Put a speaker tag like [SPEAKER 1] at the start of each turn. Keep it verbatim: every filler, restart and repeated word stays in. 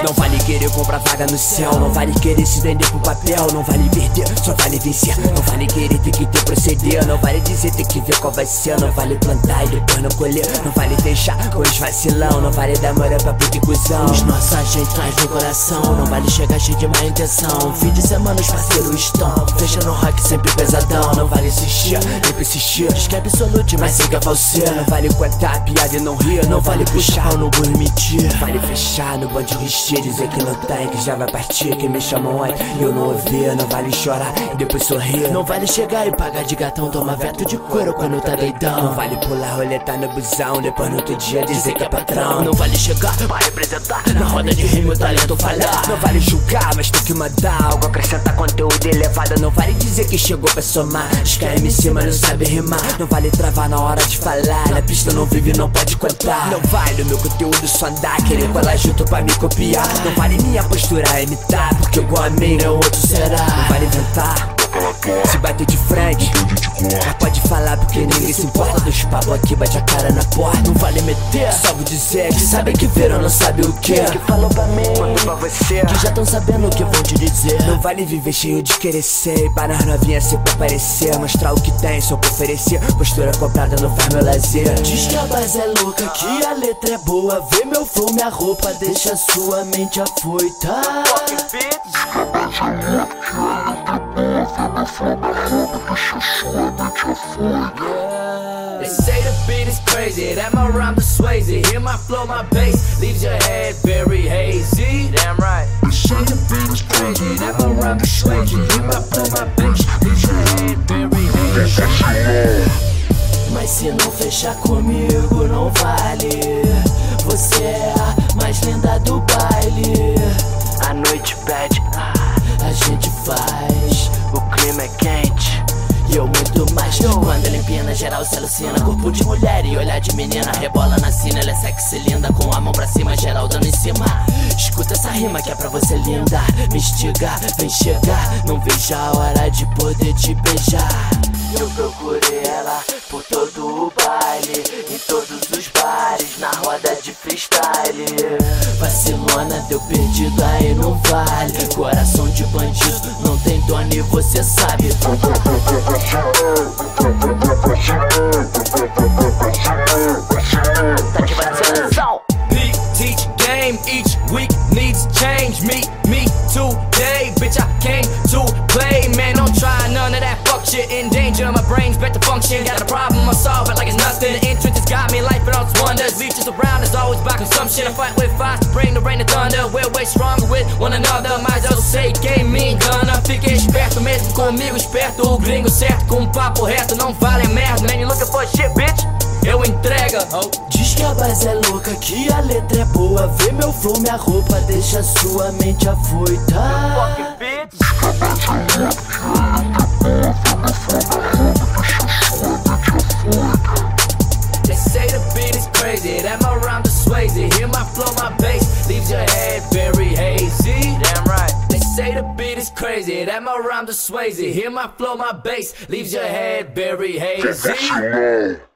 [SPEAKER 1] Não vale querer comprar vaga no céu, não vale querer se vender pro papel, não vale perder, só vale vencer. Não vale querer ter que ter proceder, não vale dizer ter que ver qual vai ser. Não vale plantar e depois não colher, não vale deixar com os vacilão, não vale dar moral pra puta e cuzão. Os nossos agentes traz no coração, não vale chegar cheio de má intenção. Fim de semana os parceiros estão fechando rock sempre pesadão. Não vale insistir, nem persistir, diz que é absolute, mas siga você. Não vale contar piada e não rir, não vale puxar ou não permitir. Vale fechar no banco de ristir, dizer que não tem, que já vai partir. Que me chamam ontem e eu não ouvi. Não vale chorar e depois sorrir, não vale chegar e pagar de gatão, tomar veto de couro quando tá doidão. Não vale pular roleta no busão, depois no outro dia dizer que é patrão. Não vale chegar pra representar na roda de rima o talento falhar. Não vale julgar, mas tem que mandar algo, acrescentar conteúdo elevado. Não vale dizer que chegou pra somar, diz que é M C mas não sabe rimar. Não vale travar na hora de falar, na pista não vive, não pode contar. Não vale o meu conteúdo só andar, querer colar junto pra me copiar. Não vale minha postura imitar, porque igual a mim não outro será. Não vale inventar, se bater de frente, mas pode falar porque ninguém se importa. Dos papos aqui bate a cara na porta. Não vale meter, só vou dizer que sabem que viram, não sabe o que. Que falou pra mim, quando pra você, que já tão sabendo o que vão te dizer. Não vale viver cheio de querer ser, para nas novinhas se pra aparecer. Mostrar o que tem, só pra oferecer. Postura comprada não faz meu lazer. Diz que a base é louca, que a letra é boa. Vê meu flow, minha roupa, deixa sua mente afoita.
[SPEAKER 2] They say the beat is crazy, that my rhyme is Swayze. Hear my flow, my bass, leaves your head very hazy. Damn right. They say the beat is crazy, that my rhyme is Swayze. Hear my flow, my bass, leaves your head very hazy.
[SPEAKER 1] Mas se não fechar comigo não vale. Você é a mais linda do baile. A noite pede, a gente faz. O clima é quente e eu muito mais. Quando ele empina, geral se alucina. Corpo de mulher e olhar de menina. Rebola na cena, ela é sexy linda. Com a mão pra cima, geral dando em cima. Escuta essa rima que é pra você linda. Me instiga, vem chegar. Não vejo a hora de poder te beijar. Eu procurei ela por todo o baile, em todos os bares, na roda de freestyle. Vacilona, deu perdido, aí não vale. Coração de bandido, não tem dono e você sabe. Tá de vacinação.
[SPEAKER 2] Beat, teach, game, each week needs change. Me, me today, bitch I came to play. Man, don't try none of that fuck shit. In danger, my brain's better function. Got a problem, I solve it like it's nothing. The entrance has got me, life without wonders. Leeches around is always by consumption. I fight with fire to bring the rain and thunder. We're way stronger with one another. Mas eu sei quem me engana. Fiquei esperto mesmo comigo, esperto. O gringo certo, com um papo reto. Não vale merda, man, you looking for shit, bitch? Eu entrega, oh.
[SPEAKER 1] Diz que a base é louca, que a letra é boa. Vê meu flow, minha roupa, deixa sua mente afoita.
[SPEAKER 2] Fucking bitch. They say the beat is crazy, that my rhyme is Swayze. Hear my flow, my bass, leaves your head very hazy. Damn right. They say the beat is crazy, that my rhyme is Swayze. Hear my flow, my bass, leaves your head very hazy.